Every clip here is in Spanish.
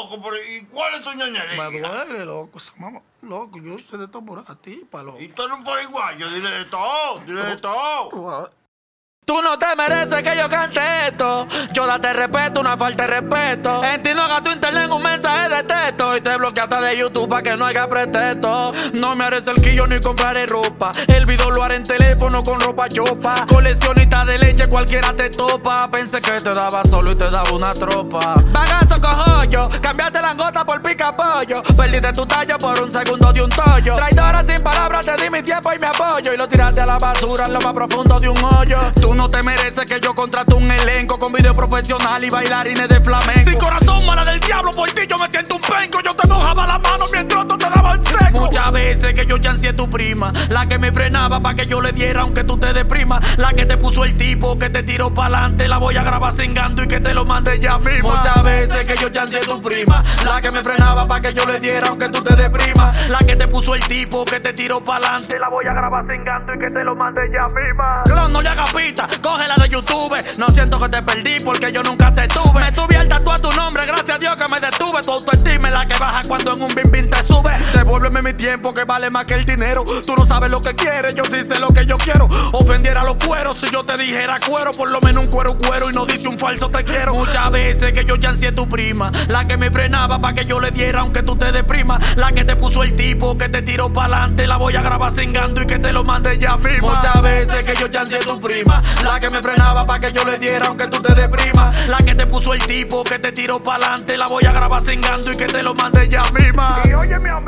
loco, pero ¿y cuál es su ñoñería? Me duele, loco. Loco, yo sé de todo por ti, loco. Y tú eres un poriguayo, dile de todo, dile de todo. Tú no te mereces que yo cante esto. Yo date respeto, una falta de respeto. En ti no hagas tu internet un mensaje de texto. Y te bloqueaste de YouTube pa' que no haya pretexto. No me haré cerquillo ni compraré ropa. El video lo haré en teléfono con ropa chopa. Coleccionista de leche, cualquiera te topa. Pensé que te daba solo y te daba una tropa. Bagazo cojollo, cambiaste la gota por pica pollo. Perdiste tu tallo por un segundo de un tollo. Traidora sin palabras, te di mi tiempo y mi apoyo. Y lo tiraste a la basura en lo más profundo de un hoyo. Tú no te mereces que yo contrate un elenco con video profesional y bailarines de flamenco. Sin corazón, mala del diablo, por ti yo me siento un penco. Yo te mojaba la mano mientras tú te daba el seco. Muchas veces que yo chanceé tu prima, la que me frenaba pa' que yo le diera aunque tú te deprimas. La que te puso el tipo que te tiró pa'lante. La voy a grabar cingando y que te lo mande ya misma. Muchas veces que yo chanceé tu prima, la que me frenaba pa' que yo le diera aunque tú te deprimas. La que te puso el tipo que te tiró pa'lante. La voy a grabar cingando y que te lo mande ya misma. Clon, no le hagas pita, cógela de YouTube. No siento que te perdí porque yo nunca te tuve. Me tuve al tatuar tu nombre, gracias a Dios que me detuve. Tu autoestima es la que baja cuando en un bim bim te sube. Devuélveme mi tiempo que vale más que el dinero. Tú no sabes lo que quieres, yo sí sé lo que yo quiero. Ofendiera a los cueros si yo te dijera cuero. Por lo menos un cuero y no dice un falso te quiero. Muchas veces que yo chanceé tu prima, la que me frenaba pa' que yo le diera aunque tú te deprimas. La que te puso el tipo que te tiró pa'lante. La voy a grabar cingando y que te lo mande ya misma. Muchas veces que yo chanceé tu prima, la que me frenaba pa' que yo le diera aunque tú te deprimas. La que te puso el tipo que te tiró pa'lante. La voy a grabar cingando y que te lo mande ya misma. Y óyeme a mí,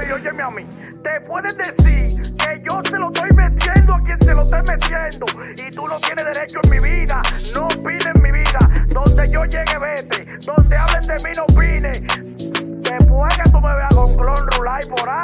te puedes decir que yo se lo estoy metiendo a quien se lo esté metiendo. Y tú no tienes derecho en mi vida, no opines en mi vida. Donde yo llegue vete, donde hablen de mí no opines. Después que tú me veas con clon Rulay por ahí.